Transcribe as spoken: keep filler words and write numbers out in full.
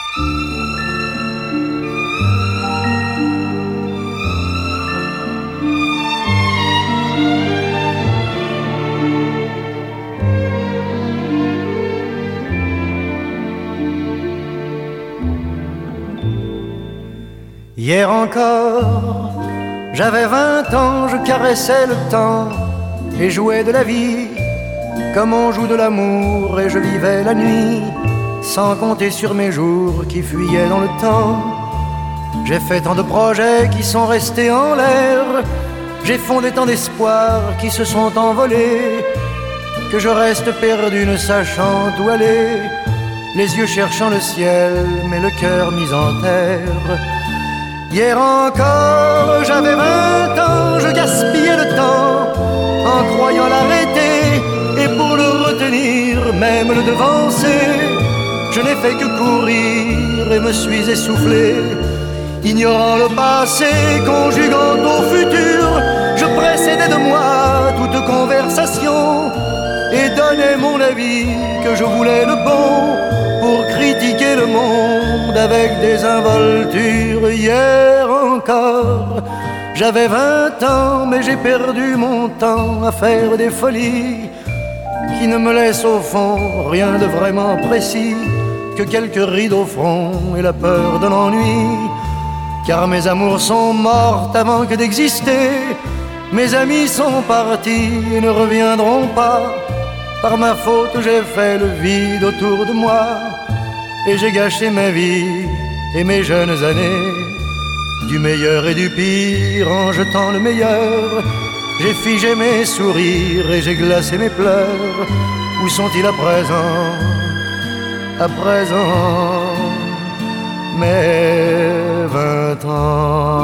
Hier encore, j'avais vingt ans, je caressais le temps et jouais de la vie comme on joue de l'amour, et je vivais la nuit sans compter sur mes jours qui fuyaient dans le temps. J'ai fait tant de projets qui sont restés en l'air, j'ai fondé tant d'espoirs qui se sont envolés, que je reste perdu ne sachant où aller, les yeux cherchant le ciel mais le cœur mis en terre. Hier encore, j'avais vingt ans, je gaspillais le temps en croyant l'arrêter, et pour le retenir, même le devancer, je n'ai fait que courir et me suis essoufflé. Ignorant le passé, conjuguant au futur, je précédais de moi toute conversation et donnais mon avis que je voulais le bon pour critiquer le monde avec des involtures. Hier encore, j'avais vingt ans, mais j'ai perdu mon temps à faire des folies qui ne me laissent au fond rien de vraiment précis que quelques rides au front et la peur de l'ennui. Car mes amours sont mortes avant que d'exister, mes amis sont partis et ne reviendront pas. Par ma faute j'ai fait le vide autour de moi, et j'ai gâché ma vie et mes jeunes années. Du meilleur et du pire en jetant le meilleur, j'ai figé mes sourires et j'ai glacé mes pleurs. Où sont-ils à présent? À présent, mes vingt ans.